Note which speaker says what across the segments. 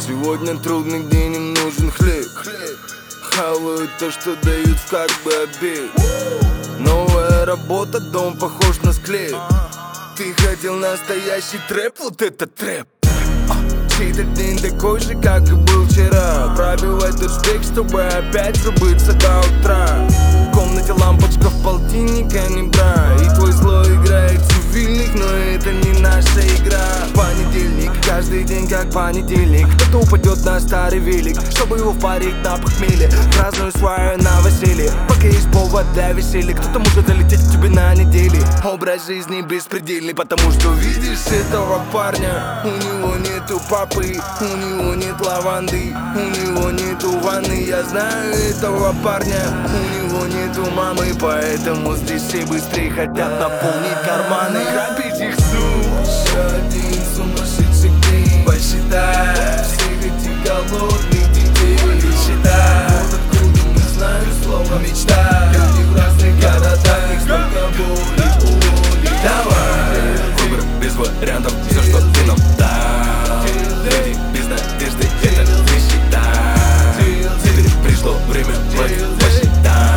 Speaker 1: Сегодня трудный день, им нужен хлеб. Хавают то, что дают в как бы обед. Новая работа, дом похож на склеп. Ты хотел настоящий трэп, вот это трэп. Чей-то день такой же, как и был вчера. Пробивать тот шпик, чтобы опять забыться до утра. В комнате лампочка в полтинника не бра. И твой слой играет цивильных, но это не наша игра. Понедельник, каждый день как понедельник. Кто-то упадет на старый велик, чтобы его впарить на похмелье. Праздную свою новоселье, пока есть повод для веселья. Кто-то может залететь к тебе на неделе. Образ жизни беспредельный, потому что видишь этого парня. У него нету папы, у него нет лаванды, у него нету ванны. Я знаю этого парня, у него нету мамы, поэтому здесь все быстрее хотят наполнить карманы. Грабить их еще один сумасшедший день. Посчитай всех этих голодных детей. Считай, вот откуда мы знаем слово мечта. Люди в разных городах, их столько боли. Давай,
Speaker 2: выбор без вариантов, все, что ты нам дал. Люди без надежды, это не считай. Теперь пришло время посчитать.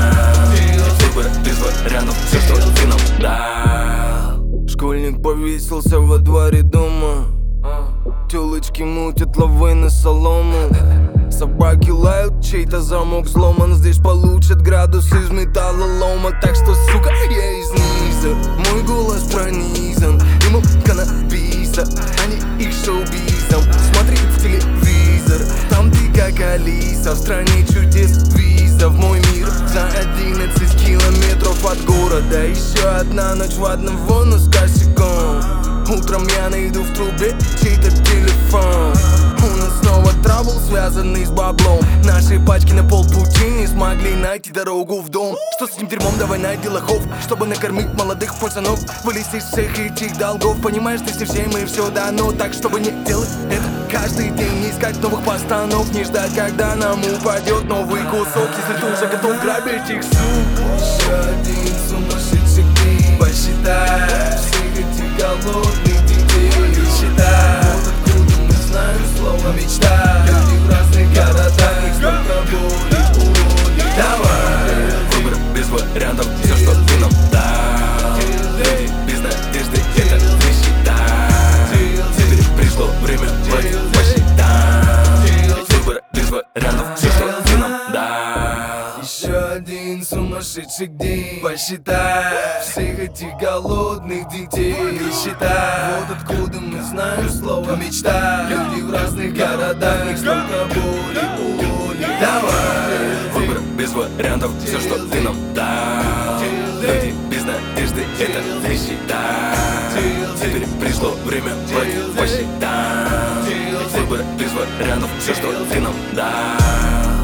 Speaker 2: Выбор без вариантов, все, что ты нам дал.
Speaker 1: Школьник повесился во дворе дома. Тёлочки мутят лавой на солому. Собаки лают, чей-то замок взломан. Здесь получат градус из металлолома. Так что, сука, я из низа. Мой голос пронизан дымом каннабиса, а не их шоу-бизом. Смотри в телевизор, там ты как Алиса. В стране чудес виза в мой мир за 11 километров от города. Еще одна ночь в одном вону с косяком. Утром я найду в трубе чей-то телефон. У нас снова трабл, связанный с баблом. Наши пачки на полпути не смогли найти дорогу в дом. Что с этим дерьмом, давай найди лохов, чтобы накормить молодых пацанов. Вылезть из всех этих долгов. Понимаешь, ты всем и все дано. Так, чтобы не делать это каждый день. Не искать новых постанов, не ждать, когда нам упадет новый кусок. Если ты уже готов грабить их, суп. Еще один сумасшедший день. Посчитай всех этих голодных детей. Считай, вот откуда мы знаем слово мечта. Люди в разных городах, их столько боли. Давай,
Speaker 2: выбор без вариантов, все, что ты нам дал. Люди без надежды, это не считай. Теперь пришло время посчитать. Выбор без вариантов, все, что ты нам дал.
Speaker 1: еще один сумасшедший день. Посчитай всех этих голодных детей. Считай, вот откуда мы знаем слово мечта. Люди в разных городах, их столько боли. Давай,
Speaker 2: выбор без вариантов, все, что ты нам дал. Люди без надежды, это не считай. Теперь пришло время посчитать. Выбор без вариантов, все, что ты нам дал.